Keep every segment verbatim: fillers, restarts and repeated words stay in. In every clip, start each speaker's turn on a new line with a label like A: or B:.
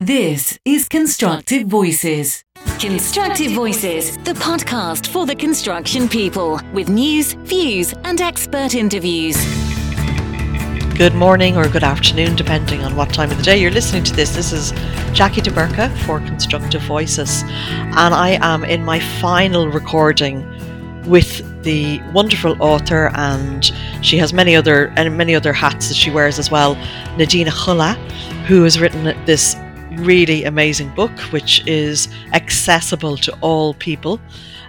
A: This is Constructive Voices. Constructive Voices, the podcast for the construction people, with news, views, and expert interviews.
B: Good morning or good afternoon, depending on what time of the day you're listening to this. This is Jackie de Burca for Constructive Voices, and I am in my final recording with the wonderful author, and she has many other and many other hats that she wears as well, Nadine Chula, who has written this really amazing book, which is accessible to all people.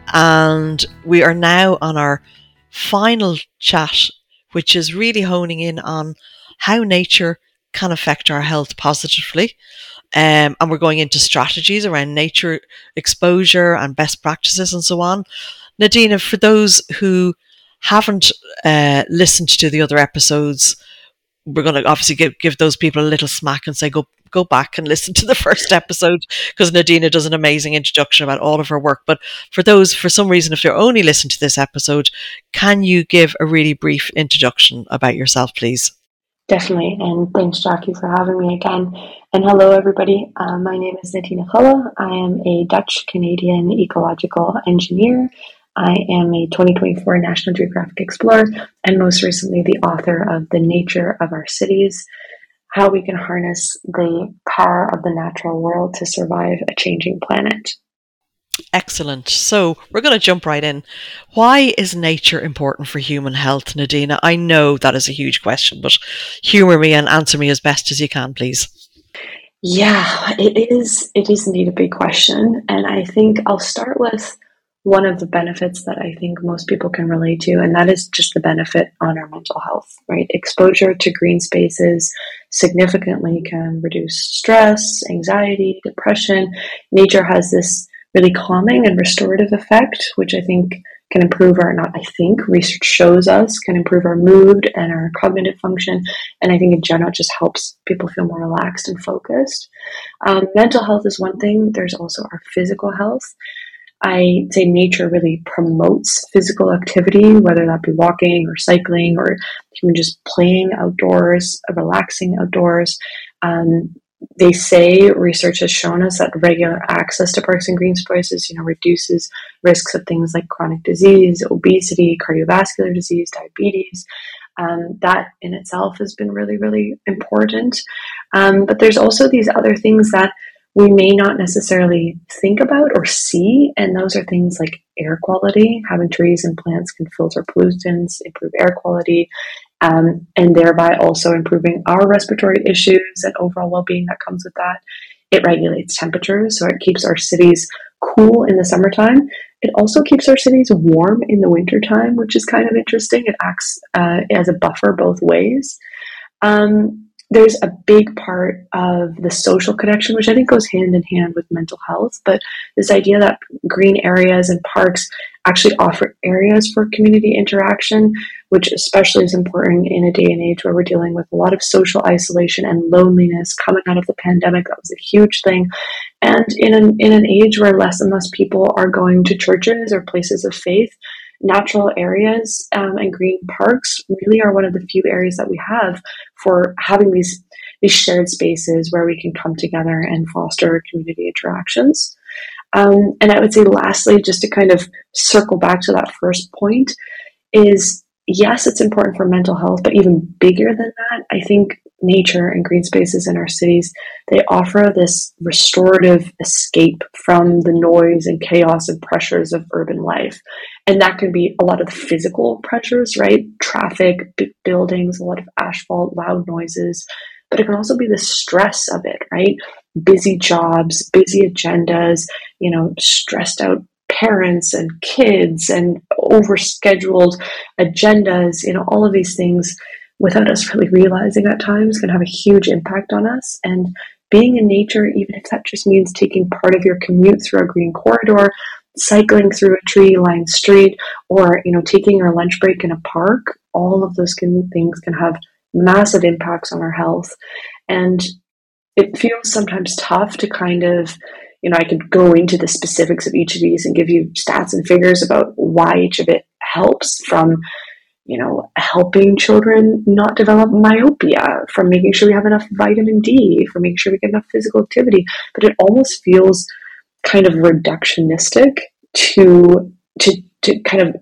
B: And we are now on our final chat, which is really honing in on how nature can affect our health positively. Um, and we're going into strategies around nature exposure and best practices and so on. Nadine, for those who haven't uh, listened to the other episodes, we're going to obviously give, give those people a little smack and say, go go back and listen to the first episode, because Nadina does an amazing introduction about all of her work. But for those, for some reason, if you're only listening to this episode, can you give a really brief introduction about yourself, please?
C: Definitely, and thanks, Jackie, for having me again. And hello, everybody. Uh, my name is Nadine Chula. I am a Dutch-Canadian ecological engineer. I am a twenty twenty-four National Geographic Explorer, and most recently the author of The Nature of Our Cities: How We Can Harness the Power of the Natural World to Survive a Changing Planet.
B: Excellent. So we're going to jump right in. Why is nature important for human health, Nadina? I know that is a huge question, but humour me and answer me as best as you can, please.
C: Yeah, it is. It is indeed a big question. And I think I'll start with one of the benefits that I think most people can relate to, and that is just the benefit on our mental health, right? Exposure to green spaces significantly can reduce stress, anxiety, depression. Nature has this really calming and restorative effect, which I think can improve our, not I think, research shows us can improve our mood and our cognitive function. And I think in general, it just helps people feel more relaxed and focused. Um, mental health is one thing. There's also our physical health. I say nature really promotes physical activity, whether that be walking or cycling or even just playing outdoors, relaxing outdoors. Um, they say, research has shown us that regular access to parks and green spaces, you know, reduces risks of things like chronic disease, obesity, cardiovascular disease, diabetes. Um, that in itself has been really, really important. Um, but there's also these other things that we may not necessarily think about or see, and those are things like air quality. Having trees and plants can filter pollutants, improve air quality, um, and thereby also improving our respiratory issues and overall well-being that comes with that. It regulates temperatures, so it keeps our cities cool in the summertime. It also keeps our cities warm in the wintertime, which is kind of interesting. It acts uh, as a buffer both ways. Um, There's a big part of the social connection, which I think goes hand in hand with mental health. But this idea that green areas and parks actually offer areas for community interaction, which especially is important in a day and age where we're dealing with a lot of social isolation and loneliness coming out of the pandemic. That was a huge thing. And in an, in an age where less and less people are going to churches or places of faith, natural areas um, and green parks really are one of the few areas that we have for having these these shared spaces where we can come together and foster community interactions. Um, and I would say lastly, just to kind of circle back to that first point, is yes, it's important for mental health, but even bigger than that, I think nature and green spaces in our cities, they offer this restorative escape from the noise and chaos and pressures of urban life. And that can be a lot of the physical pressures, right? Traffic, big buildings, a lot of asphalt, loud noises, but it can also be the stress of it, right? Busy jobs, busy agendas, you know, stressed out parents and kids and overscheduled agendas, you know, all of these things without us really realizing at times can have a huge impact on us. And being in nature, even if that just means taking part of your commute through a green corridor, cycling through a tree-lined street, or, you know, taking your lunch break in a park, all of those can, things can have massive impacts on our health. And it feels sometimes tough to kind of, you know, I could go into the specifics of each of these and give you stats and figures about why each of it helps, from, you know, helping children not develop myopia, from making sure we have enough vitamin D, from making sure we get enough physical activity. But it almost feels kind of reductionistic to to to kind of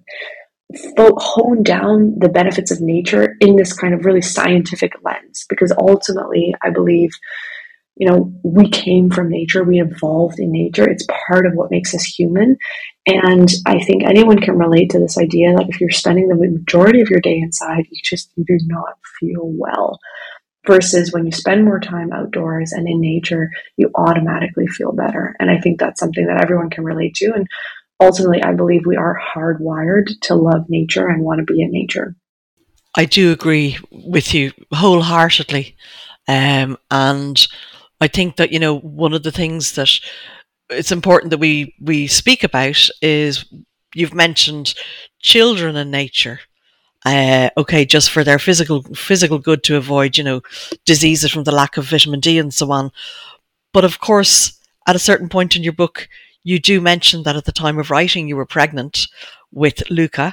C: hone down the benefits of nature in this kind of really scientific lens, because ultimately I believe, you know, we came from nature, we evolved in nature. It's part of what makes us human. And I think anyone can relate to this idea that if you're spending the majority of your day inside, you just you do not feel well. Versus when you spend more time outdoors and in nature, you automatically feel better. And I think that's something that everyone can relate to. And ultimately, I believe we are hardwired to love nature and want to be in nature.
B: I do agree with you wholeheartedly. Um, and I think that, you know, one of the things that it's important that we, we speak about is, you've mentioned children and nature. Uh, okay, just for their physical physical good, to avoid, you know, diseases from the lack of vitamin D and so on. But of course, at a certain point in your book, you do mention that at the time of writing, you were pregnant with Luca.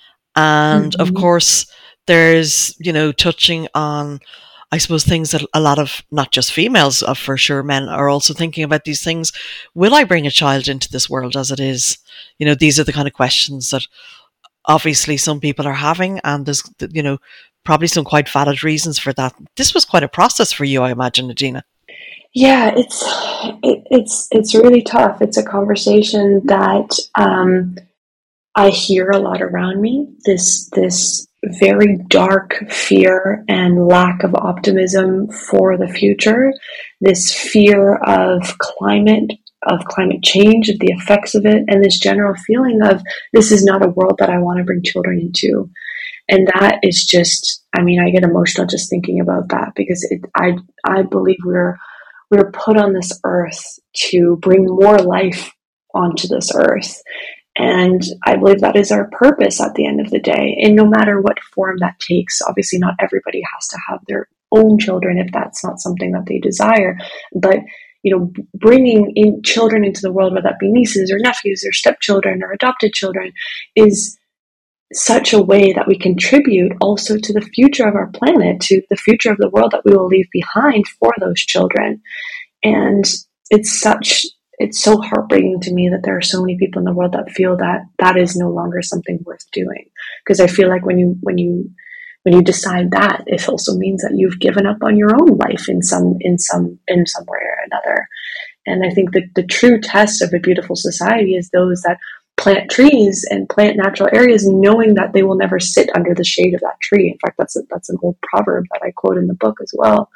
B: And mm-hmm. of course, there's, you know, touching on, I suppose, things that a lot of, not just females, uh, for sure, men are also thinking about these things. Will I bring a child into this world as it is? You know, these are the kind of questions that obviously some people are having, and there's, you know, probably some quite valid reasons for that. This was quite a process for you, I imagine, Adina.
C: Yeah, it's it, it's it's really tough. It's a conversation that um, I hear a lot around me. This this very dark fear and lack of optimism for the future. This fear of climate, of climate change, of the effects of it, and this general feeling of this is not a world that I want to bring children into. And that is just, I mean, I get emotional just thinking about that, because it, I I believe we're we're put on this earth to bring more life onto this earth. And I believe that is our purpose at the end of the day. And no matter what form that takes, obviously not everybody has to have their own children if that's not something that they desire. But, you know, bringing in children into the world, whether that be nieces or nephews or stepchildren or adopted children, is such a way that we contribute also to the future of our planet, to the future of the world that we will leave behind for those children. And it's such, it's so heartbreaking to me that there are so many people in the world that feel that that is no longer something worth doing. Because I feel like when you, when you, when you decide that, it also means that you've given up on your own life in some, in some, in some way or another. And I think that the true test of a beautiful society is those that plant trees and plant natural areas, knowing that they will never sit under the shade of that tree. In fact, that's a, that's an old proverb that I quote in the book as well.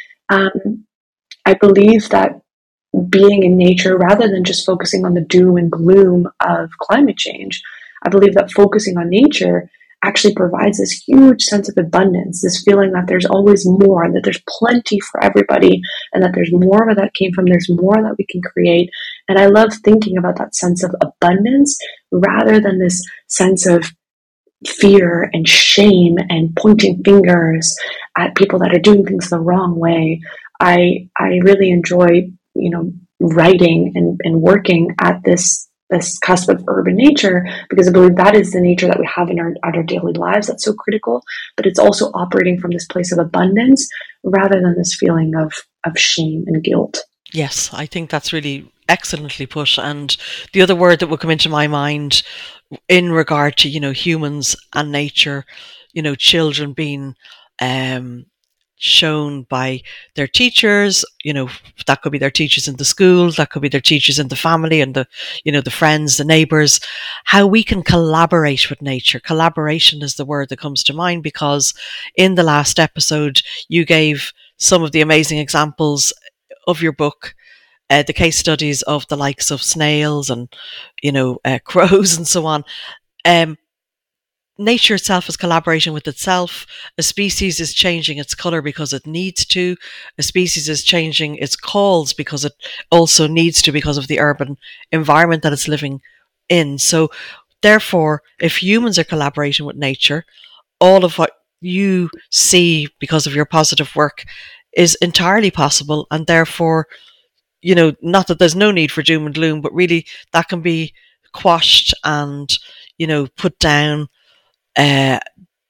C: Um, I believe that being in nature, rather than just focusing on the doom and gloom of climate change, I believe that focusing on nature actually provides this huge sense of abundance, this feeling that there's always more, that there's plenty for everybody, and that there's more where that came from, there's more that we can create. And I love thinking about that sense of abundance rather than this sense of fear and shame and pointing fingers at people that are doing things the wrong way. I I really enjoy, you know, writing and, and working at this this cusp of urban nature, because I believe that is the nature that we have in our, our daily lives that's so critical, but it's also operating from this place of abundance rather than this feeling of, of shame and guilt.
B: Yes, I think that's really excellently put. And the other word that will come into my mind in regard to, you know, humans and nature, you know, children being um, shown by their teachers, you know, that could be their teachers in the school, that could be their teachers in the family and the, you know, the friends, the neighbours, how we can collaborate with nature. Collaboration is the word that comes to mind, because in the last episode, you gave some of the amazing examples of your book, uh, the case studies of the likes of snails and, you know, uh, crows and so on. Um, Nature itself is collaborating with itself. A species is changing its colour because it needs to. A species is changing its calls because it also needs to, because of the urban environment that it's living in. So therefore, if humans are collaborating with nature, all of what you see because of your positive work is entirely possible. And therefore, you know, not that there's no need for doom and gloom, but really that can be quashed and, you know, put down. Uh,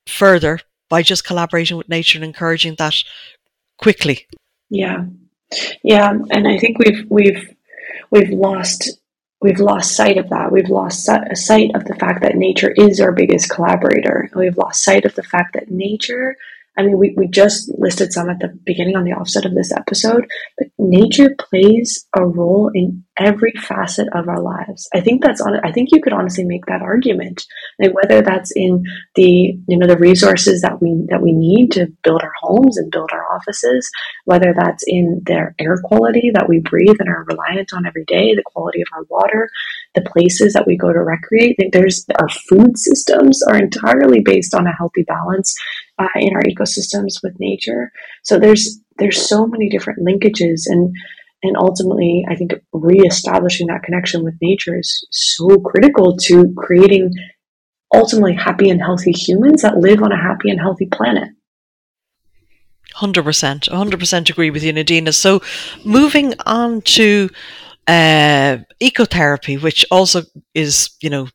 B: further by just collaborating with nature and encouraging that quickly.
C: Yeah, yeah, and I think we've we've we've lost we've lost sight of that. We've lost sight of the fact that nature is our biggest collaborator. We've lost sight of the fact that nature. I mean, we, we just listed some at the beginning on the offset of this episode, but nature plays a role in every facet of our lives. I think that's on. I think you could honestly make that argument, like whether that's in the you know the resources that we that we need to build our homes and build our offices, whether that's in their air quality that we breathe and are reliant on every day, the quality of our water, the places that we go to recreate. I think there's our food systems are entirely based on a healthy balance uh, in our ecosystems with nature. So there's there's so many different linkages, and and ultimately, I think reestablishing that connection with nature is so critical to creating ultimately happy and healthy humans that live on a happy and healthy planet.
B: one hundred percent, one hundred percent agree with you, Nadina. So moving on to uh, ecotherapy, which also is, you know,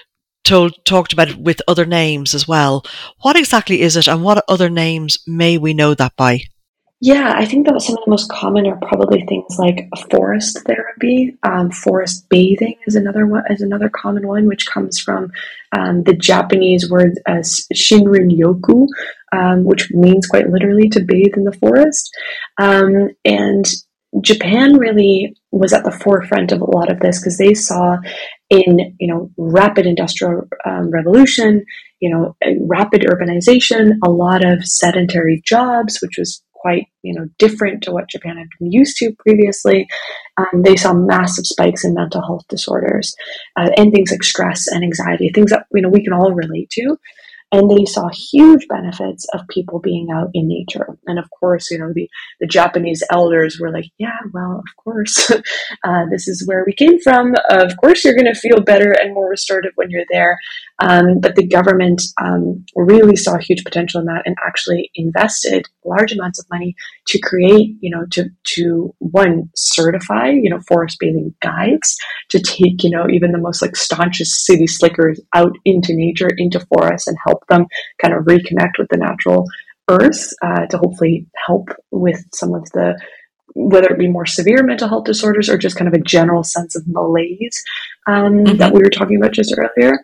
B: told talked about with other names as well. What exactly is it, and what other names may we know that by?
C: Yeah, I think that some of the most common are probably things like forest therapy. Um, forest bathing is another one, is another common one, which comes from um, the Japanese word as Shinrin-yoku, um, which means quite literally to bathe in the forest. Um, and Japan really was at the forefront of a lot of this because they saw in, you know, rapid industrial um, revolution, you know, rapid urbanization, a lot of sedentary jobs, which was quite, you know, different to what Japan had been used to previously. Um, they saw massive spikes in mental health disorders uh, and things like stress and anxiety, things that, you know, we can all relate to. And they saw huge benefits of people being out in nature. And of course, you know, the, the Japanese elders were like, yeah, well, of course, uh, this is where we came from. Of course, you're going to feel better and more restorative when you're there. Um, but the government um, really saw huge potential in that and actually invested large amounts of money to create, you know, to, to one, certify, you know, forest bathing guides, to take, you know, even the most like staunchest city slickers out into nature, into forests, and help them kind of reconnect with the natural earth uh, to hopefully help with some of the, whether it be more severe mental health disorders or just kind of a general sense of malaise um, mm-hmm. that we were talking about just earlier.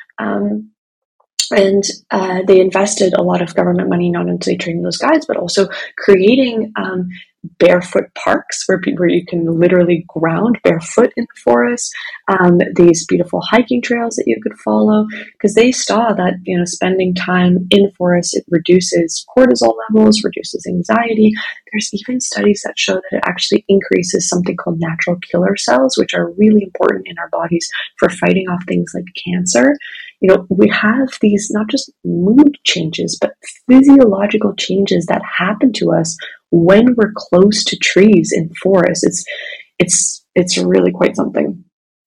C: Um, and uh, they invested a lot of government money, not only training those guides, but also creating um, barefoot parks where people, where you can literally ground barefoot in the forest. Um, these beautiful hiking trails that you could follow, because they saw that, you know, spending time in forests, it reduces cortisol levels, reduces anxiety. There's even studies that show that it actually increases something called natural killer cells, which are really important in our bodies for fighting off things like cancer. You know, we have these not just mood changes, but physiological changes that happen to us when we're close to trees in forests. It's, it's, it's really quite something.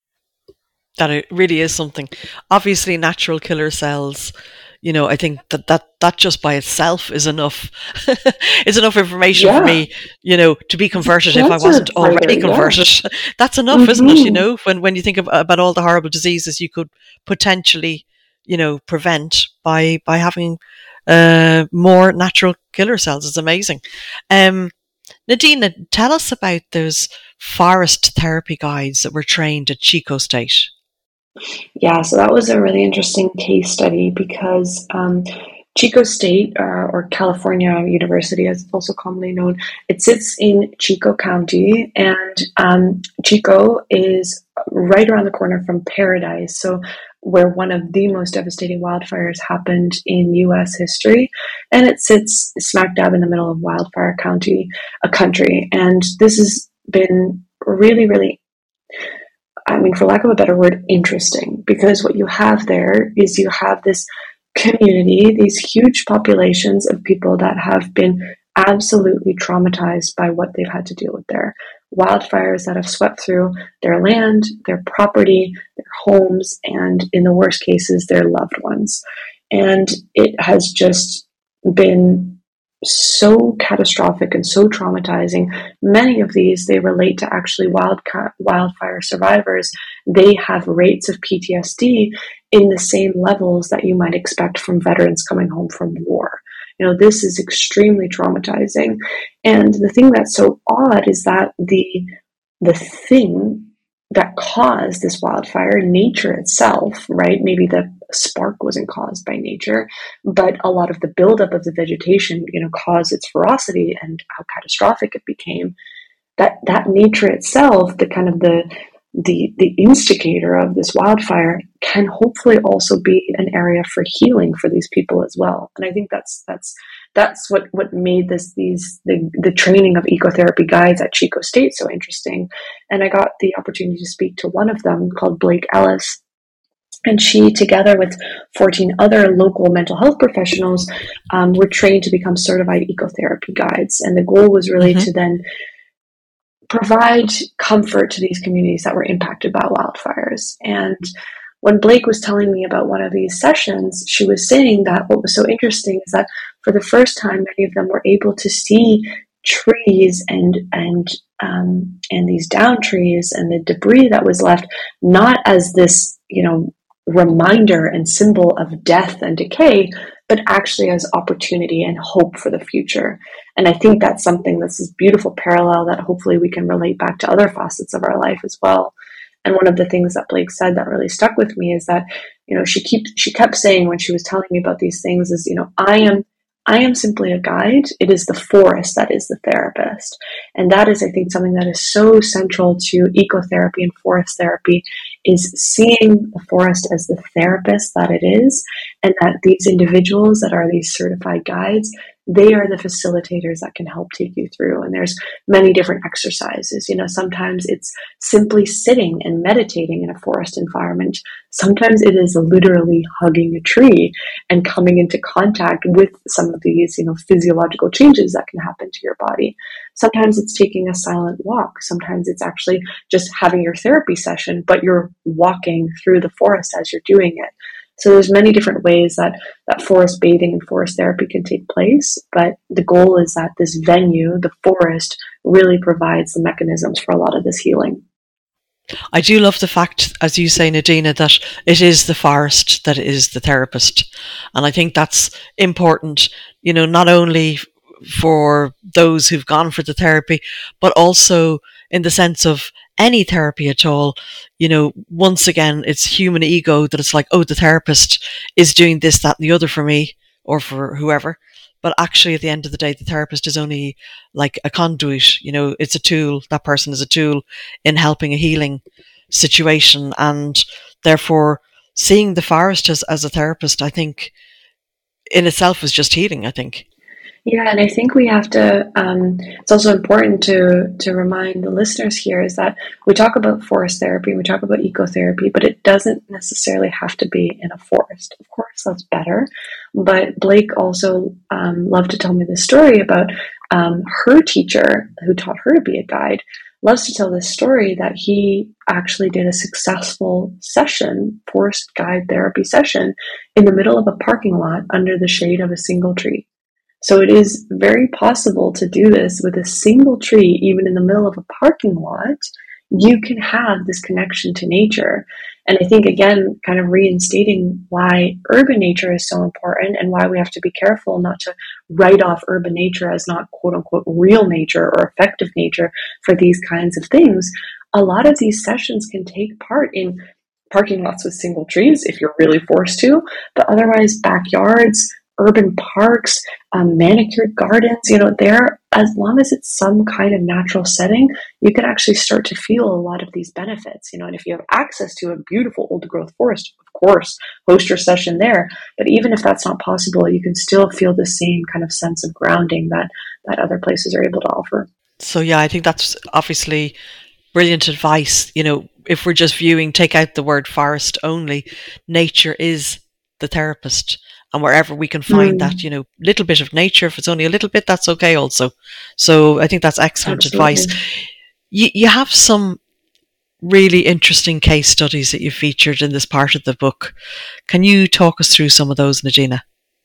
B: That it really is something. Obviously, natural killer cells, you know, I think that that, that just by itself is enough. It's enough information yeah. for me, you know, to be converted Cancer if I wasn't already fighter, converted. Yeah. That's enough, mm-hmm. isn't it? You know, when, when you think of, about all the horrible diseases you could potentially, you know, prevent by, by having uh, more natural killer cells. It's amazing. Um, Nadina, tell us about those forest therapy guides that were trained at Chico State.
C: Yeah, so that was a really interesting case study because um, Chico State, uh, or California University as it's also commonly known, it sits in Chico County, and um, Chico is right around the corner from Paradise, so where one of the most devastating wildfires happened in U S history, and it sits smack dab in the middle of Wildfire County, a country, and this has been really, really I mean, for lack of a better word, interesting, because what you have there is you have this community, these huge populations of people that have been absolutely traumatized by what they've had to deal with there. Wildfires that have swept through their land, their property, their homes, and in the worst cases, their loved ones. And it has just been so catastrophic and so traumatizing. Many of these, they relate to actually wild, wildfire survivors. They have rates of P T S D in the same levels that you might expect from veterans coming home from war. You know, this is extremely traumatizing. And the thing that's so odd is that the the thing that caused this wildfire, nature itself, right? Maybe the spark wasn't caused by nature, but a lot of the buildup of the vegetation, you know, caused its ferocity and how catastrophic it became. That that nature itself, the kind of the the the instigator of this wildfire, can hopefully also be an area for healing for these people as well. And I think that's that's that's what what made this these the the training of ecotherapy guides at Chico State so interesting. And I got the opportunity to speak to one of them called Blake Ellis. And she, together with fourteen other local mental health professionals, um, were trained to become certified ecotherapy guides. And the goal was really mm-hmm. to then provide comfort to these communities that were impacted by wildfires. And when Blake was telling me about one of these sessions, she was saying that what was so interesting is that for the first time, many of them were able to see trees and and um, and these down trees and the debris that was left, not as this, you know, reminder and symbol of death and decay, but actually as opportunity and hope for the future. And I think that's something that's this beautiful parallel that hopefully we can relate back to other facets of our life as well. And one of the things that Blake said that really stuck with me is that, you know, she keeps she kept saying when she was telling me about these things is, you know, I am I am simply a guide. It is the forest that is the therapist. And that is, I think, something that is so central to ecotherapy and forest therapy, is seeing the forest as the therapist that it is, and that these individuals that are these certified guides, they are the facilitators that can help take you through. And there's many different exercises. You know, sometimes it's simply sitting and meditating in a forest environment. Sometimes it is literally hugging a tree and coming into contact with some of these, you know, physiological changes that can happen to your body. Sometimes it's taking a silent walk. Sometimes it's actually just having your therapy session, but you're walking through the forest as you're doing it. So there's many different ways that, that forest bathing and forest therapy can take place, but the goal is that this venue, the forest, really provides the mechanisms for a lot of this healing.
B: I do love the fact, as you say, Nadina, that it is the forest that is the therapist. And I think that's important, you know, not only for those who've gone for the therapy, but also in the sense of any therapy at all. You know, once again, it's human ego that it's like, oh, the therapist is doing this, that, and the other for me or for whoever. But actually, at the end of the day, the therapist is only like a conduit. You know, it's a tool. That person is a tool in helping a healing situation. And therefore, seeing the forest as, as a therapist, I think, in itself is just healing, I think.
C: Yeah, and I think we have to, um, it's also important to to remind the listeners here is that we talk about forest therapy, we talk about ecotherapy, but it doesn't necessarily have to be in a forest. Of course, that's better. But Blake also um, loved to tell me this story about um, her teacher who taught her to be a guide, loves to tell this story that he actually did a successful session, forest guide therapy session, in the middle of a parking lot under the shade of a single tree. So it is very possible to do this with a single tree, even in the middle of a parking lot. You can have this connection to nature. And I think, again, kind of reinstating why urban nature is so important and why we have to be careful not to write off urban nature as not quote unquote real nature or effective nature for these kinds of things. A lot of these sessions can take part in parking lots with single trees if you're really forced to, but otherwise backyards, urban parks, um, manicured gardens, you know, there, as long as it's some kind of natural setting, you can actually start to feel a lot of these benefits, you know, and if you have access to a beautiful old growth forest, of course, host your session there. But even if that's not possible, you can still feel the same kind of sense of grounding that, that other places are able to offer.
B: So, yeah, I think that's obviously brilliant advice. You know, if we're just viewing, take out the word forest only, nature is the therapist. And wherever we can find mm. that, you know, little bit of nature, if it's only a little bit, that's okay also. So I think that's excellent Absolutely. advice. You, you have some really interesting case studies that you featured in this part of the book. Can you talk us through some of those, Nadina?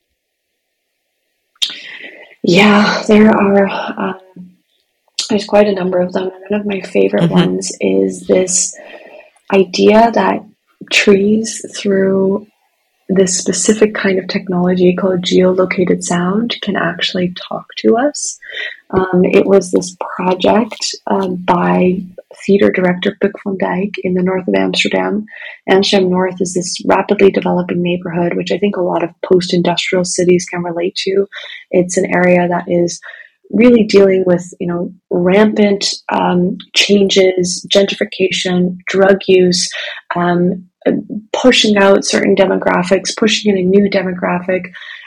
C: Yeah, there are, um, there's quite a number of them. And one of my favorite mm-hmm. ones is this idea that trees through this specific kind of technology called geolocated sound can actually talk to us. Um, it was this project um, by theater director Puk van Dijk in the north of Amsterdam. Amsterdam North is this rapidly developing neighborhood, which I think a lot of post-industrial cities can relate to. It's an area that is really dealing with, you know, rampant um, changes, gentrification, drug use, um, pushing out certain demographics, pushing in a new demographic,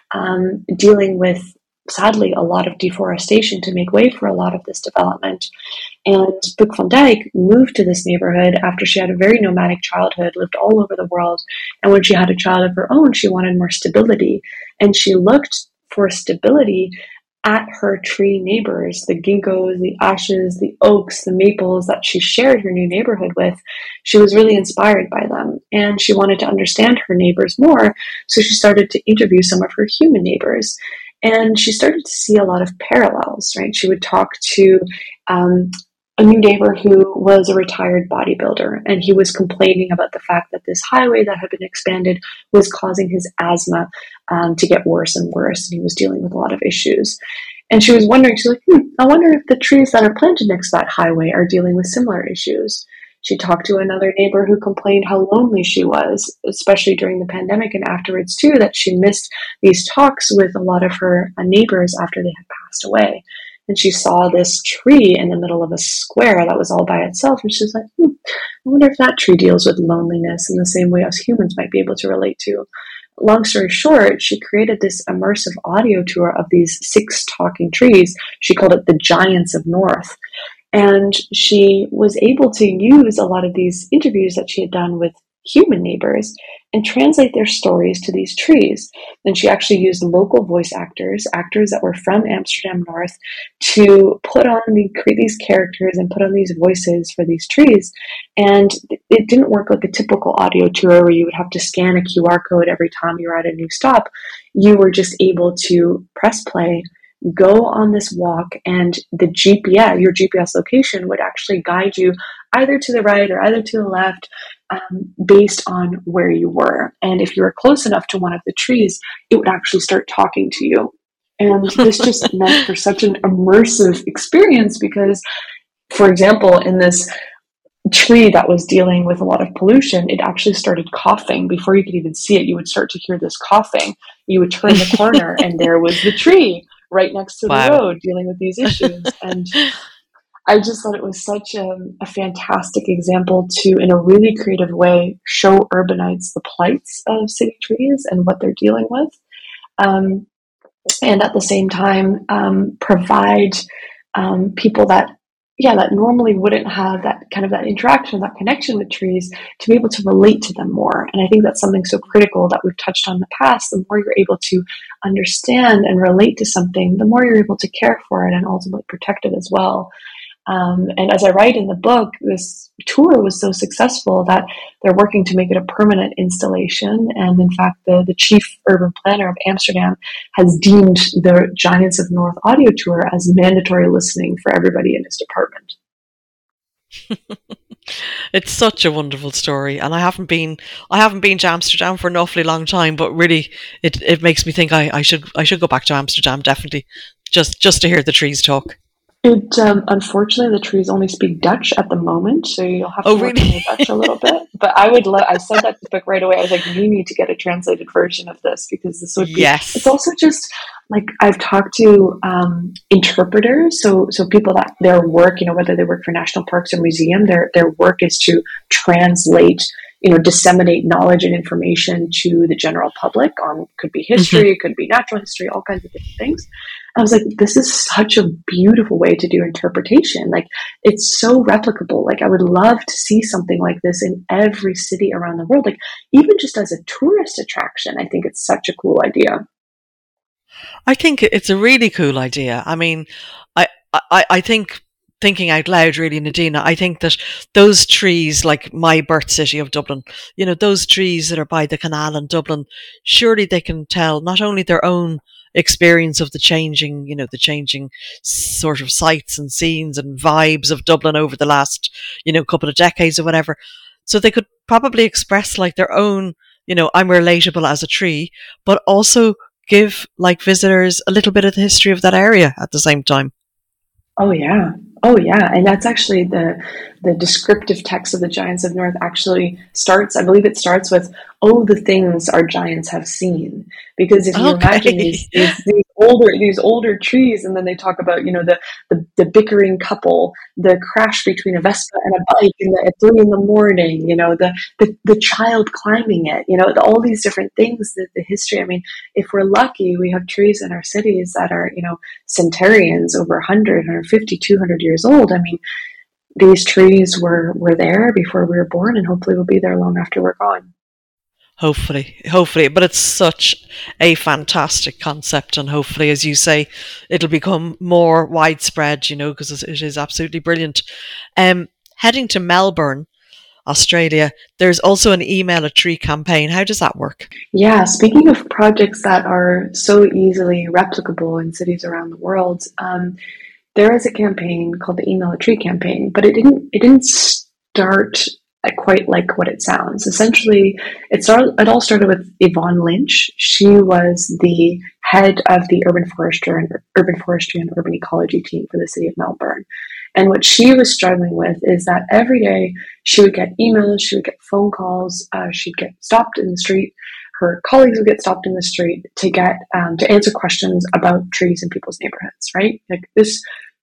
C: um, dealing with, sadly, a lot of deforestation to make way for a lot of this development. And Puk van Dijk moved to this neighborhood after she had a very nomadic childhood, lived all over the world. And when she had a child of her own, she wanted more stability. And she looked for stability at her tree neighbors, the ginkgos, the ashes, the oaks, the maples that she shared her new neighborhood with. She was really inspired by them, and she wanted to understand her neighbors more, so she started to interview some of her human neighbors. And she started to see a lot of parallels, right? She would talk to um, a new neighbor who was a retired bodybuilder, and he was complaining about the fact that this highway that had been expanded was causing his asthma um, to get worse and worse, and he was dealing with a lot of issues. And she was wondering, she's like, hmm, I wonder if the trees that are planted next to that highway are dealing with similar issues. She talked to another neighbor who complained how lonely she was, especially during the pandemic and afterwards too, that she missed these talks with a lot of her neighbors after they had passed away. And she saw this tree in the middle of a square that was all by itself. And she was like, hmm, I wonder if that tree deals with loneliness in the same way us humans might be able to relate to. Long story short, she created this immersive audio tour of these six talking trees. She called it the Giants of North. And she was able to use a lot of these interviews that she had done with human neighbors and translate their stories to these trees. And she actually used local voice actors, actors that were from Amsterdam North, to put on the, create these characters and put on these voices for these trees. And it didn't work like a typical audio tour where you would have to scan a Q R code every time you were at a new stop. You were just able to press play, go on this walk, and the G P S, your G P S location, would actually guide you either to the right or either to the left, um, based on where you were. And if you were close enough to one of the trees, it would actually start talking to you. And this just meant for such an immersive experience because, for example, in this tree that was dealing with a lot of pollution, it actually started coughing. Before you could even see it, you would start to hear this coughing. You would turn the corner and there was the tree right next to
B: Wow.
C: the road dealing with these issues. And I just thought it was such a, a fantastic example to, in a really creative way, show urbanites the plights of city trees and what they're dealing with. Um, and at the same time, um, provide um, people that, yeah, that normally wouldn't have that kind of that interaction, that connection with trees, to be able to relate to them more. And I think that's something so critical that we've touched on in the past. The more you're able to understand and relate to something, the more you're able to care for it and ultimately protect it as well. Um, and as I write in the book, this tour was so successful that they're working to make it a permanent installation. And in fact, the, the chief urban planner of Amsterdam has deemed the Giants of North audio tour as mandatory listening for everybody in his department.
B: It's such a wonderful story, and I haven't been I haven't been to Amsterdam for an awfully long time, but really it, it makes me think I, I should I should go back to Amsterdam, definitely, just just to hear the trees talk.
C: It um, unfortunately, the trees only speak Dutch at the moment, so you'll have to
B: Oh,
C: work
B: really?
C: on your Dutch a little bit. But I would love. I said that to the book right away. I was like, you need to get a translated version of this because this would be.
B: Yes.
C: It's also just like I've talked to um, interpreters, so so people that their work, you know, whether they work for national parks or museum, their their work is to translate, you know, disseminate knowledge and information to the general public on, could be history, mm-hmm. it could be natural history, all kinds of different things. I was like, this is such a beautiful way to do interpretation. Like, it's so replicable. Like, I would love to see something like this in every city around the world. Like, even just as a tourist attraction, I think it's such a cool idea.
B: I think it's a really cool idea. I mean, I, I, I think, thinking out loud, really, Nadina, I think that those trees, like my birth city of Dublin, you know, those trees that are by the canal in Dublin, surely they can tell not only their own experience of the changing, you know, the changing sort of sights and scenes and vibes of Dublin over the last, you know, couple of decades or whatever, So they could probably express like their own, you know, I'm relatable as a tree, but also give like visitors a little bit of the history of that area at the same time.
C: Oh yeah. Oh yeah. And that's actually the the descriptive text of the Giants of North actually starts, I believe it starts with, oh, the things our giants have seen. Because if you
B: Okay.
C: imagine these, these these older these older trees, and then they talk about, you know, the, the, the bickering couple, the crash between a Vespa and a bike in the, at three in the morning, you know, the, the, the child climbing it, you know, the, all these different things, that the history. I mean, if we're lucky, we have trees in our cities that are, you know, centenarians, over one hundred, one fifty, two hundred years old. I mean, these trees were, were there before we were born, and hopefully will be there long after we're gone.
B: Hopefully, hopefully, but it's such a fantastic concept, and hopefully, as you say, it'll become more widespread, you know, because it is absolutely brilliant. Um, heading to Melbourne, Australia, there's also an Email a Tree campaign. How does that work?
C: Yeah, speaking of projects that are so easily replicable in cities around the world, um, there is a campaign called the Email a Tree campaign, but it didn't it didn't start quite like what it sounds. Essentially, it started. It all started with Yvonne Lynch. She was the head of the urban forestry and urban forestry and urban ecology team for the city of Melbourne. And what she was struggling with is that every day she would get emails, she would get phone calls, uh, she'd get stopped in the street. Her colleagues would get stopped in the street to get um, to answer questions about trees in people's neighborhoods. Right, like this.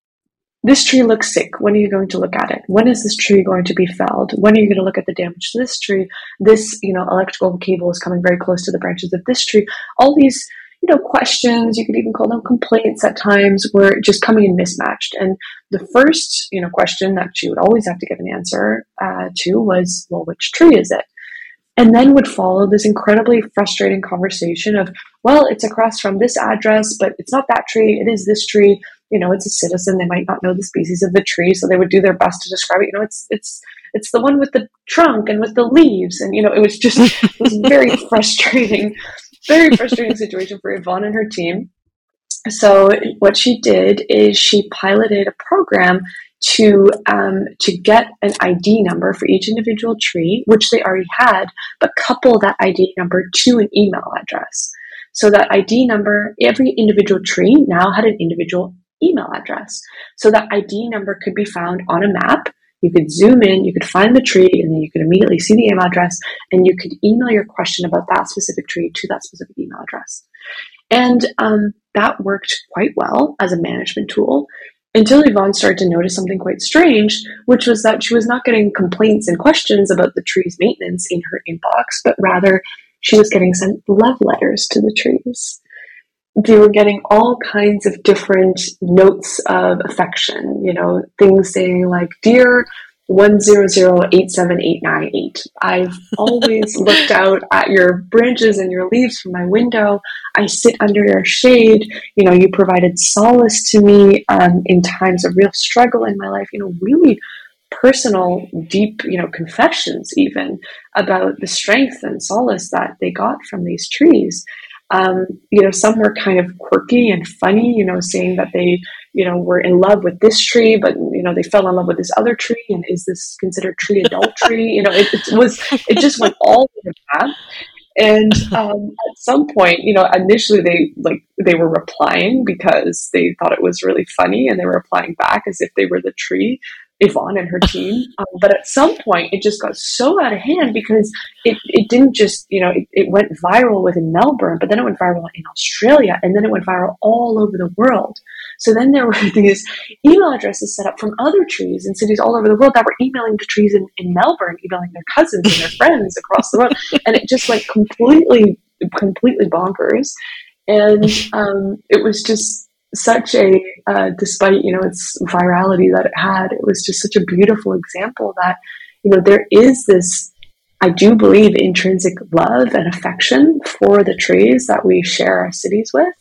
C: This tree looks sick. When are you going to look at it? When is this tree going to be felled? When are you going to look at the damage to this tree? This, you know, electrical cable is coming very close to the branches of this tree. All these, you know, questions, you could even call them complaints at times, were just coming in mismatched. And the first, you know, question that she would always have to give an answer uh, to was, well, which tree is it? And then would follow this incredibly frustrating conversation of, well, it's across from this address, but it's not that tree. It is this tree. You know, it's a citizen. They might not know the species of the tree, so they would do their best to describe it. You know, it's it's it's the one with the trunk and with the leaves, and you know, it was just it was very frustrating, very frustrating situation for Yvonne and her team. So what she did is she piloted a program to um, to get an I D number for each individual tree, which they already had, but couple that I D number to an email address. So that I D number, every individual tree now had an individual email address. So that I D number could be found on a map. You could zoom in, you could find the tree, and then you could immediately see the email address, and you could email your question about that specific tree to that specific email address. And um, that worked quite well as a management tool until Yvonne started to notice something quite strange, which was that she was not getting complaints and questions about the tree's maintenance in her inbox, but rather she was getting sent love letters to the trees. They were getting all kinds of different notes of affection, you know, things saying like, dear one zero zero eight seven eight nine eight, I've always looked out at your branches and your leaves from my window. I sit under your shade. You know, you provided solace to me um, in times of real struggle in my life. You know, really personal, deep, you know, confessions even about the strength and solace that they got from these trees. Um, you know, some were kind of quirky and funny, you know, saying that they, you know, were in love with this tree, but, you know, they fell in love with this other tree. And is this considered tree adultery? You know, it, it was, it just went all over that. And um, at some point, you know, initially they like they were replying because they thought it was really funny, and they were replying back as if they were the tree, Yvonne and her team. Um, but at some point, it just got so out of hand because it, it didn't just, you know, it, it went viral within Melbourne, but then it went viral in Australia, and then it went viral all over the world. So then there were these email addresses set up from other trees in cities all over the world that were emailing to trees in, in Melbourne, emailing their cousins and their friends across the world. And it just went completely, completely bonkers. And um, it was just such a, uh, despite, you know, its virality that it had, it was just such a beautiful example that, you know, there is this, I do believe, intrinsic love and affection for the trees that we share our cities with.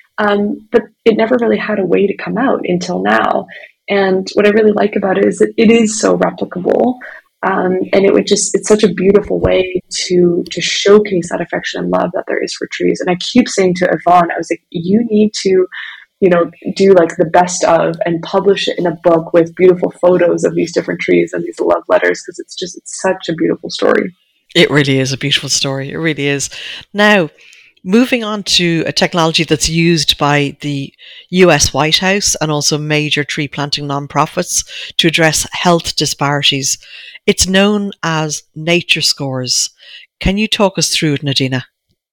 C: Um, but it never really had a way to come out until now. And what I really like about it is that it is so replicable. Um, and it would just, it's such a beautiful way to, to showcase that affection and love that there is for trees. And I keep saying to Yvonne, I was like, you need to, you know, do like the best of and publish it in a book with beautiful photos of these different trees and these love letters, because it's just, it's such a beautiful story.
B: It really is a beautiful story. It really is. Now, moving on to a technology that's used by the U S White House and also major tree planting nonprofits to address health disparities. It's known as Nature Scores. Can you talk us through it, Nadina?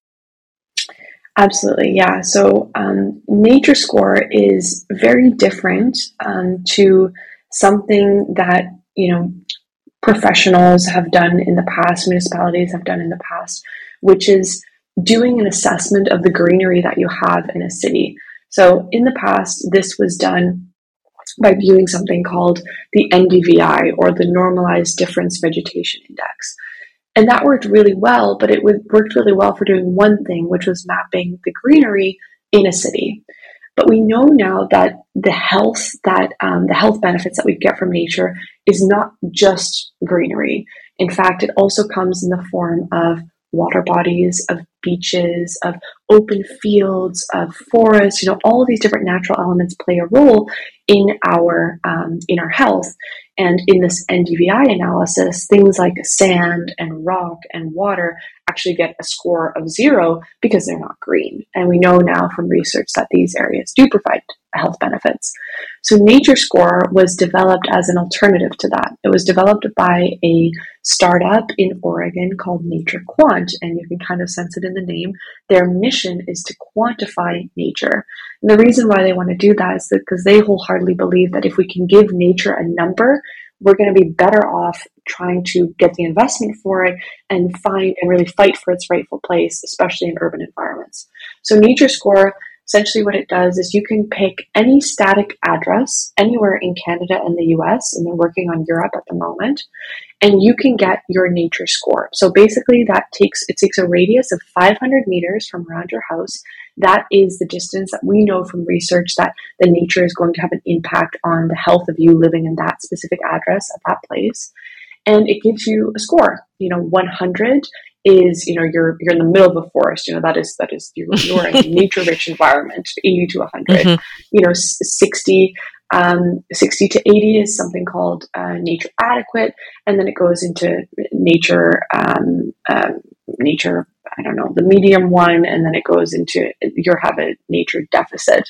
C: Absolutely, yeah. So um, Nature Score is very different um, to something that, you know, professionals have done in the past, municipalities have done in the past, which is doing an assessment of the greenery that you have in a city. So in the past, this was done by viewing something called the N D V I, or the Normalized Difference Vegetation Index. And that worked really well, but it worked really well for doing one thing, which was mapping the greenery in a city. But we know now that the health that um, the health benefits that we get from nature is not just greenery. In fact, it also comes in the form of water bodies, of beaches, of open fields, of forests. You know, all of these different natural elements play a role in our um, in our health. And in this N D V I analysis, things like sand and rock and water actually get a score of zero because they're not green. And we know now from research that these areas do provide health benefits. So Nature Score was developed as an alternative to that. It was developed by a startup in Oregon called Nature Quant, and you can kind of sense it in the name. Their mission is to quantify nature. And the reason why they want to do that is that because they wholeheartedly believe that if we can give nature a number, we're going to be better off trying to get the investment for it and find and really fight for its rightful place, especially in urban environments. So Nature Score, essentially what it does is you can pick any static address anywhere in Canada and the U S, and they're working on Europe at the moment, and you can get your nature score. So basically that takes, it takes a radius of five hundred meters from around your house. That is the distance that we know from research that the nature is going to have an impact on the health of you living in that specific address at that place. And it gives you a score. You know, one hundred is, you know, you're you're in the middle of a forest. You know, that is that is you're, you're in a nature-rich environment. eighty to one hundred. Mm-hmm. You know, sixty. Um, sixty to eighty is something called uh, nature adequate, and then it goes into nature, um, um, nature, I don't know, the medium one, and then it goes into you have a nature deficit,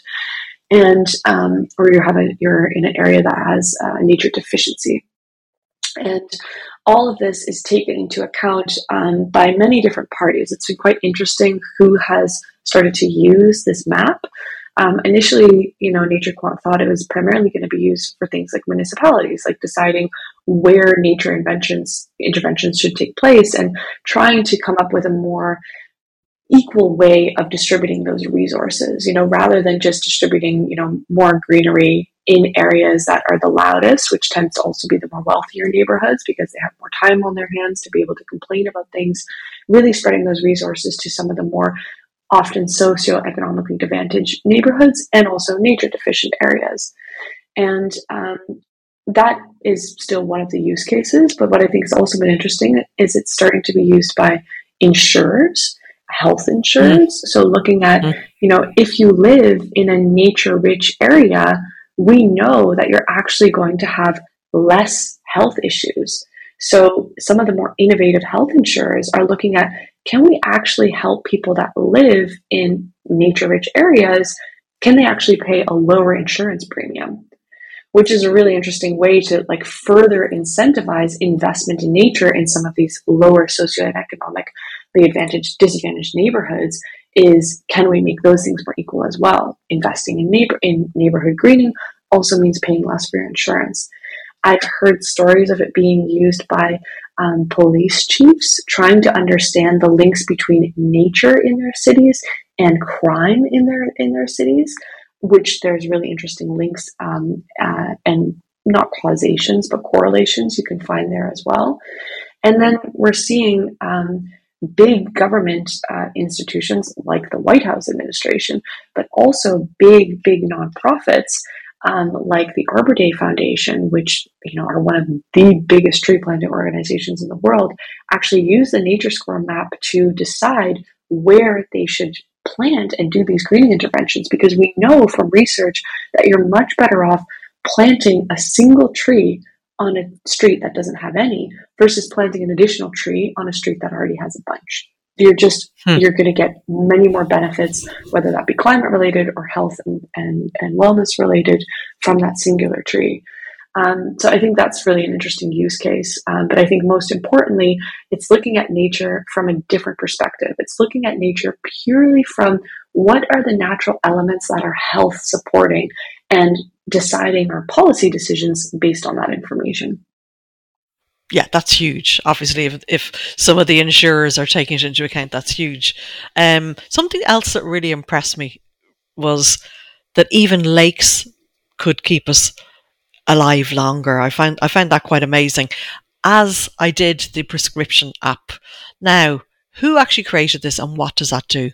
C: and um, or you have a you're in an area that has uh, nature deficiency, and all of this is taken into account um, by many different parties. It's been quite interesting who has started to use this map. Um, initially, you know, Nature Quant thought it was primarily going to be used for things like municipalities, like deciding where nature interventions interventions should take place and trying to come up with a more equal way of distributing those resources, you know, rather than just distributing, you know, more greenery in areas that are the loudest, which tends to also be the more wealthier neighborhoods because they have more time on their hands to be able to complain about things, really spreading those resources to some of the more often socioeconomically disadvantaged neighborhoods and also nature deficient areas. And um, that is still one of the use cases. But what I think has also been interesting is it's starting to be used by insurers, health insurers. Mm. So looking at, mm. you know, if you live in a nature rich area, we know that you're actually going to have less health issues. So some of the more innovative health insurers are looking at, can we actually help people that live in nature-rich areas? Can they actually pay a lower insurance premium? Which is a really interesting way to like further incentivize investment in nature in some of these lower socioeconomically advantaged, disadvantaged neighborhoods. Is can we make those things more equal as well? Investing in neighbor in neighborhood greening also means paying less for your insurance. I've heard stories of it being used by um, police chiefs trying to understand the links between nature in their cities and crime in their in their cities, which there's really interesting links um, uh, and not causations, but correlations you can find there as well. And then we're seeing um, big government uh, institutions like the White House administration, but also big, big nonprofits Um, like the Arbor Day Foundation, which, you know, are one of the biggest tree planting organizations in the world, actually use the Nature Score map to decide where they should plant and do these greening interventions, because we know from research that you're much better off planting a single tree on a street that doesn't have any versus planting an additional tree on a street that already has a bunch. You're just, hmm. you're going to get many more benefits, whether that be climate related or health and, and, and wellness related, from that singular tree. Um, so I think that's really an interesting use case. Um, but I think most importantly, it's looking at nature from a different perspective. It's looking at nature purely from what are the natural elements that are health supporting, and deciding our policy decisions based on that information.
B: Yeah, that's huge. Obviously, if if some of the insurers are taking it into account, that's huge. Um, something else that really impressed me was that even lakes could keep us alive longer. I found I found that quite amazing, as I did the prescription app. Now, who actually created this, and what does that do?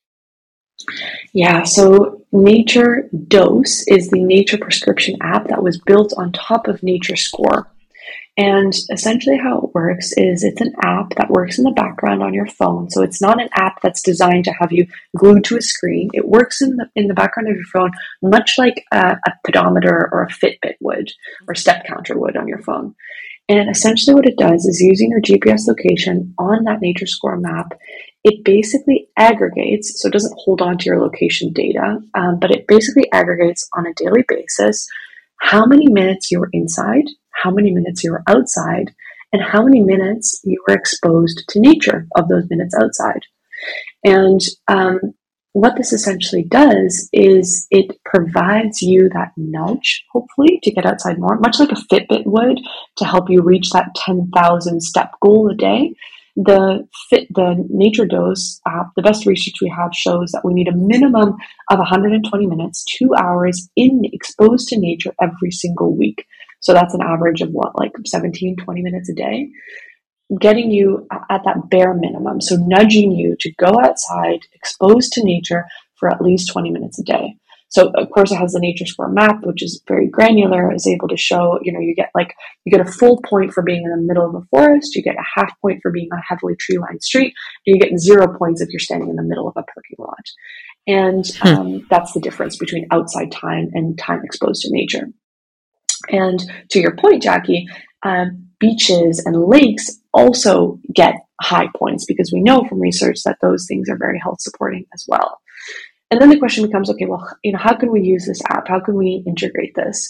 C: Yeah, so Nature Dose is the Nature prescription app that was built on top of Nature Score. And essentially how it works is it's an app that works in the background on your phone. So it's not an app that's designed to have you glued to a screen. It works in the in the background of your phone, much like a, a pedometer or a Fitbit would, or step counter would on your phone. And essentially what it does is, using your G P S location on that Nature Score map, it basically aggregates, so it doesn't hold on to your location data, um, but it basically aggregates on a daily basis how many minutes you were inside, how many minutes you were outside, and how many minutes you were exposed to nature of those minutes outside. And um, what this essentially does is it provides you that nudge, hopefully, to get outside more, much like a Fitbit would, to help you reach that ten thousand step goal a day. The fit, the Nature Dose app, the best research we have shows that we need a minimum of one hundred twenty minutes, two hours in exposed to nature every single week. So that's an average of what, like seventeen, twenty minutes a day, getting you at that bare minimum. So nudging you to go outside, exposed to nature for at least twenty minutes a day. So of course it has the Nature Score map, which is very granular, is able to show, you know, you get like, you get a full point for being in the middle of a forest, you get a half point for being on a heavily tree-lined street, and you get zero points if you're standing in the middle of a parking lot. And um, that's the difference between outside time and time exposed to nature. And to your point, Jackie, uh, beaches and lakes also get high points, because we know from research that those things are very health supporting as well. And then the question becomes, okay, well, you know, how can we use this app? How can we integrate this?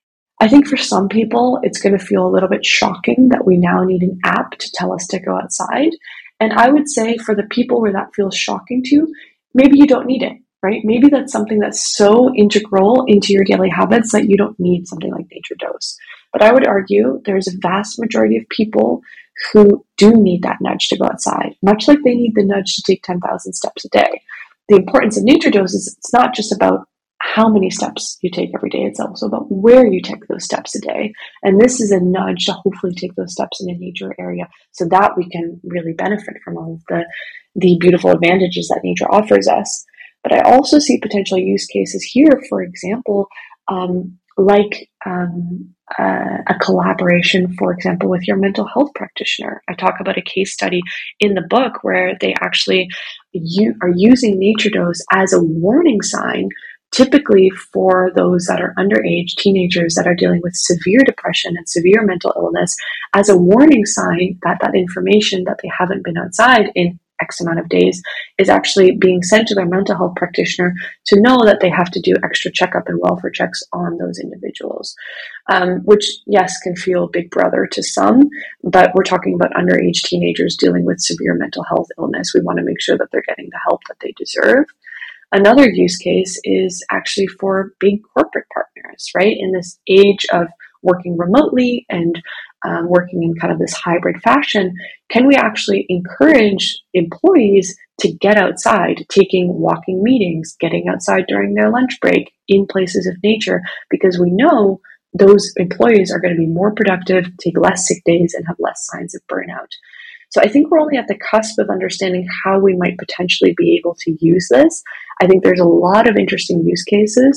C: I think for some people, it's going to feel a little bit shocking that we now need an app to tell us to go outside. And I would say for the people where that feels shocking to, maybe you don't need it, right? Maybe that's something that's so integral into your daily habits that you don't need something like Nature Dose. But I would argue there's a vast majority of people who do need that nudge to go outside, much like they need the nudge to take ten thousand steps a day. The importance of Nature Dose is it's not just about how many steps you take every day, it's also about where you take those steps a day. And this is a nudge to hopefully take those steps in a nature area so that we can really benefit from all of the, the beautiful advantages that nature offers us. But I also see potential use cases here, for example, um, like um, uh, a collaboration, for example, with your mental health practitioner. I talk about a case study in the book where they actually u- are using Nature Dose as a warning sign, typically for those that are underage, teenagers that are dealing with severe depression and severe mental illness, as a warning sign that that information that they haven't been outside in X amount of days is actually being sent to their mental health practitioner to know that they have to do extra checkup and welfare checks on those individuals, um, which, yes, can feel big brother to some, but we're talking about underage teenagers dealing with severe mental health illness. We want to make sure that they're getting the help that they deserve. Another use case is actually for big corporate partners, right? In this age of working remotely and um, working in kind of this hybrid fashion, can we actually encourage employees to get outside, taking walking meetings, getting outside during their lunch break in places of nature? Because we know those employees are going to be more productive, take less sick days, and have less signs of burnout. So I think we're only at the cusp of understanding how we might potentially be able to use this. I think there's a lot of interesting use cases.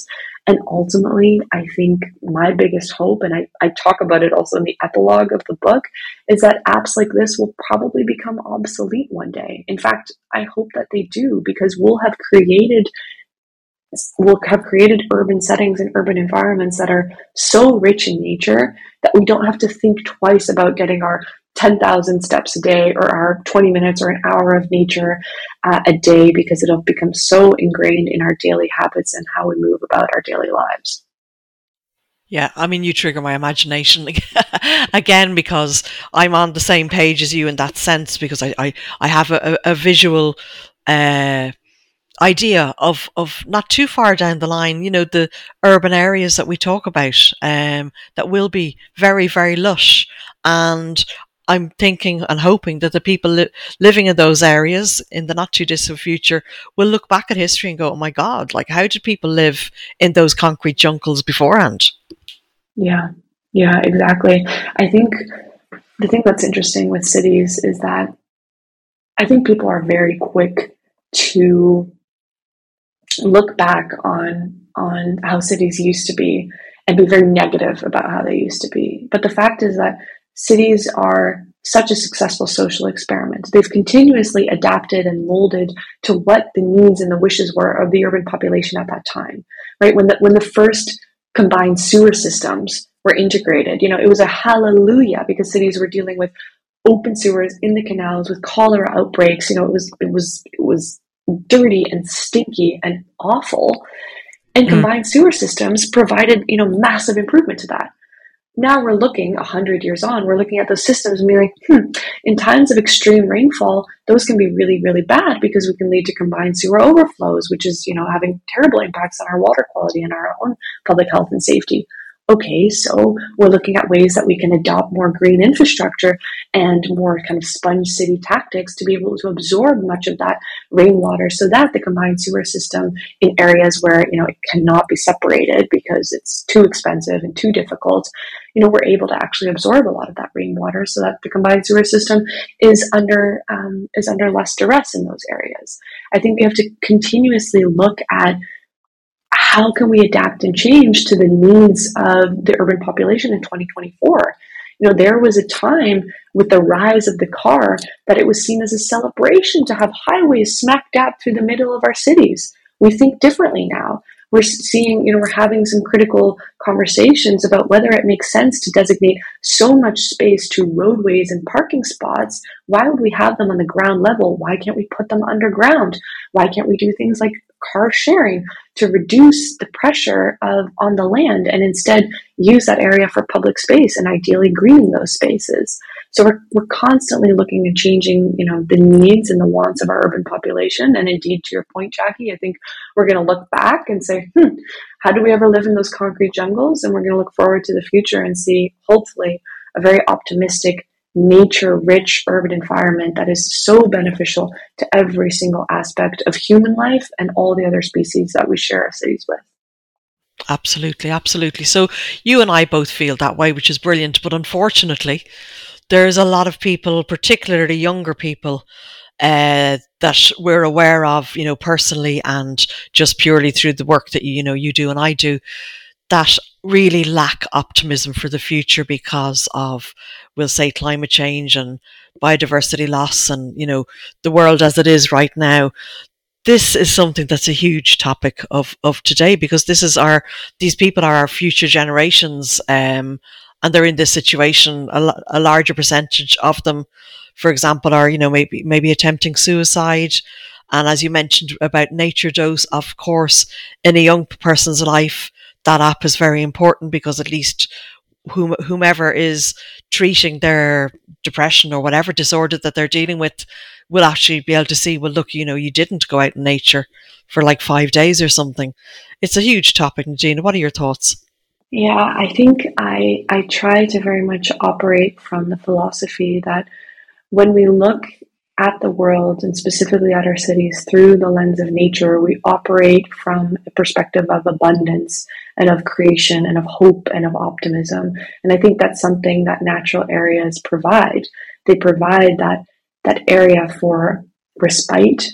C: And ultimately, I think my biggest hope, and I, I talk about it also in the epilogue of the book, is that apps like this will probably become obsolete one day. In fact, I hope that they do, because we'll have created we'll have created urban settings and urban environments that are so rich in nature that we don't have to think twice about getting our ten thousand steps a day or our twenty minutes or an hour of nature uh, a day, because it'll become so ingrained in our daily habits and how we move about our daily lives.
B: Yeah, I mean, you trigger my imagination again, because I'm on the same page as you in that sense, because I, I, I have a, a visual uh, idea of, of not too far down the line, you know, the urban areas that we talk about um, that will be very, very lush. And I'm thinking and hoping that the people li- living in those areas in the not too distant future will look back at history and go, oh my God, like, how did people live in those concrete jungles beforehand?
C: Yeah, yeah, exactly. I think the thing that's interesting with cities is that I think people are very quick to look back on on how cities used to be and be very negative about how they used to be. But the fact is that cities are such a successful social experiment. They've continuously adapted and molded to what the needs and the wishes were of the urban population at that time. Right? When the when the first combined sewer systems were integrated, you know, it was a hallelujah, because cities were dealing with open sewers in the canals with cholera outbreaks. You know, it was it was it was dirty and stinky and awful. And combined mm. sewer systems provided, you know, massive improvement to that. Now we're looking a hundred years on, we're looking at those systems and being like, hmm, in times of extreme rainfall, those can be really, really bad, because we can lead to combined sewer overflows, which is, you know, having terrible impacts on our water quality and our own public health and safety. Okay, so we're looking at ways that we can adopt more green infrastructure and more kind of sponge city tactics to be able to absorb much of that rainwater, so that the combined sewer system in areas where, you know, it cannot be separated because it's too expensive and too difficult, you know, we're able to actually absorb a lot of that rainwater, so that the combined sewer system is under um, is under less duress in those areas. I think we have to continuously look at how can we adapt and change to the needs of the urban population in twenty twenty-four? You know, there was a time with the rise of the car that it was seen as a celebration to have highways smack dab through the middle of our cities. We think differently now. We're seeing, you know, we're having some critical conversations about whether it makes sense to designate so much space to roadways and parking spots. Why would we have them on the ground level? Why can't we put them underground? Why can't we do things like car sharing to reduce the pressure of on the land, and instead use that area for public space and ideally greening those spaces? So we're we're constantly looking and changing, you know, the needs and the wants of our urban population. And indeed, to your point, Jackie, I think we're going to look back and say, hmm, how do we ever live in those concrete jungles? And we're going to look forward to the future and see, hopefully, a very optimistic, nature-rich urban environment that is so beneficial to every single aspect of human life and all the other species that we share our cities with.
B: Absolutely, absolutely. So you and I both feel that way, which is brilliant. But unfortunately, there's a lot of people, particularly younger people, uh, that we're aware of, you know, personally and just purely through the work that, you know, you do and I do, that really lack optimism for the future because of, we'll say, climate change and biodiversity loss and, you know, the world as it is right now. This is something that's a huge topic of, of today, because this is our, these people are our future generations, um, and they're in this situation. A, a larger percentage of them, for example, are, you know, maybe, maybe attempting suicide. And as you mentioned about Nature Dose, of course, in a young person's life, that app is very important, because at least whom, whomever is treating their depression or whatever disorder that they're dealing with will actually be able to see, well, look, you know, you didn't go out in nature for like five days or something. It's a huge topic. Gina, what are your thoughts?
C: Yeah, I think I I try to very much operate from the philosophy that when we look at the world and specifically at our cities through the lens of nature, we operate from a perspective of abundance and of creation and of hope and of optimism. And I think that's something that natural areas provide. They provide that that area for respite,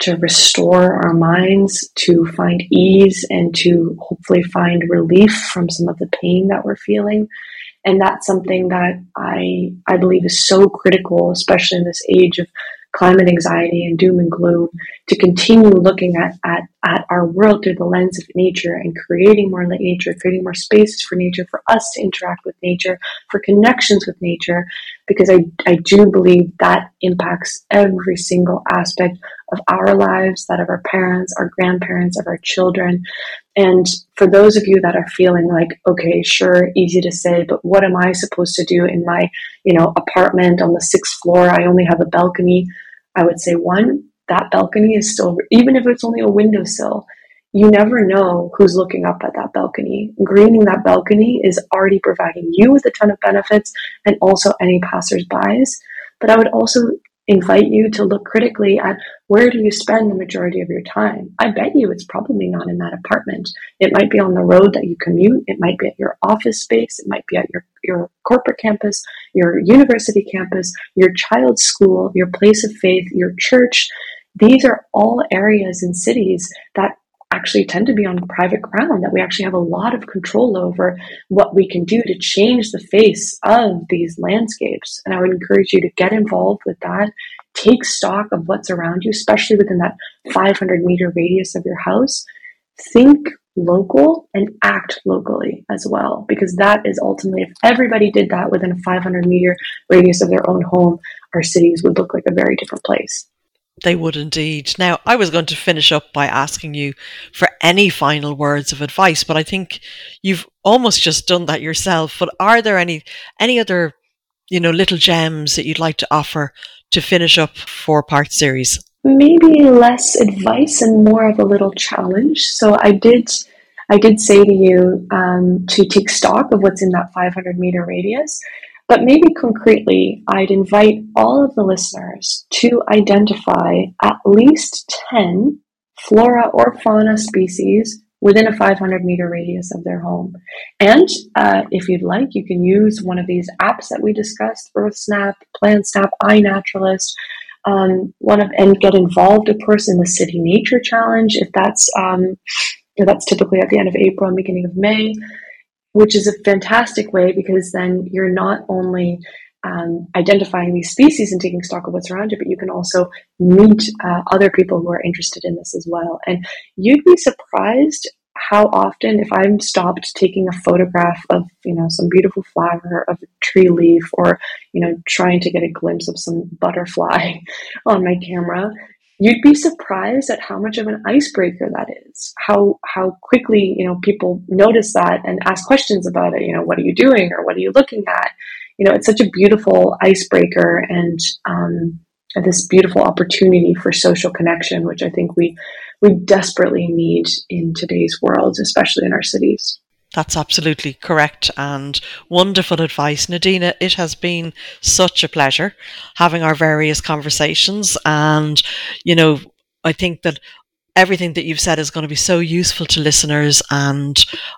C: to restore our minds, to find ease, and to hopefully find relief from some of the pain that we're feeling. And that's something that I I believe is so critical, especially in this age of climate anxiety and doom and gloom, to continue looking at, at, at our world through the lens of nature and creating more nature, creating more spaces for nature, for us to interact with nature, for connections with nature, because I, I do believe that impacts every single aspect of our lives, that of our parents, our grandparents, of our children. And for those of you that are feeling like, okay, sure, easy to say, but what am I supposed to do in my, you know, apartment on the sixth floor? I only have a balcony. I would say, one, that balcony is still, even if it's only a windowsill, you never know who's looking up at that balcony. Greening that balcony is already providing you with a ton of benefits, and also any passersby. But I would also invite you to look critically at, where do you spend the majority of your time? I bet you it's probably not in that apartment. It might be on the road that you commute. It might be at your office space. It might be at your, your corporate campus, your university campus, your child's school, your place of faith, your church. These are all areas in cities that actually tend to be on private ground, that we actually have a lot of control over what we can do to change the face of these landscapes. And I would encourage you to get involved with that. Take stock of what's around you, especially within that five hundred meter radius of your house. Think local and act locally as well, because that is ultimately, if everybody did that within a five hundred meter radius of their own home, our cities would look like a very different place.
B: They would indeed. Now, I was going to finish up by asking you for any final words of advice, but I think you've almost just done that yourself. But are there any any other, you know, little gems that you'd like to offer to finish up four-part series?
C: Maybe less advice and more of a little challenge. So I did, I did say to you um, to take stock of what's in that five hundred meter radius. But maybe concretely, I'd invite all of the listeners to identify at least ten flora or fauna species within a five hundred meter radius of their home. And uh, if you'd like, you can use one of these apps that we discussed, EarthSnap, PlantSnap, iNaturalist, um, one of, and get involved, of course, in the City Nature Challenge, if that's, um, if that's typically at the end of April and beginning of May, which is a fantastic way, because then you're not only um, identifying these species and taking stock of what's around you, but you can also meet uh, other people who are interested in this as well. And you'd be surprised how often, if I'm stopped taking a photograph of, you know, some beautiful flower, of a tree leaf, or, you know, trying to get a glimpse of some butterfly on my camera, you'd be surprised at how much of an icebreaker that is. How how quickly, you know, people notice that and ask questions about it. You know, what are you doing, or what are you looking at? You know, it's such a beautiful icebreaker, and um, this beautiful opportunity for social connection, which I think we we desperately need in today's world, especially in our cities.
B: That's absolutely correct and wonderful advice. Nadina, it has been such a pleasure having our various conversations. And, you know, I think that everything that you've said is going to be so useful to listeners. And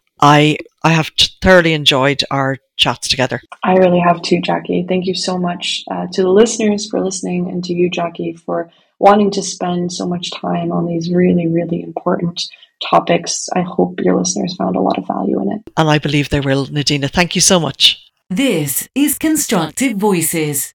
B: I I have thoroughly enjoyed our chats together.
C: I really have too, Jackie. Thank you so much uh, to the listeners for listening, and to you, Jackie, for wanting to spend so much time on these really, really important topics. I hope your listeners found a lot of value in it.
B: And I believe they will, Nadina. Thank you so much.
A: This is Constructive Voices.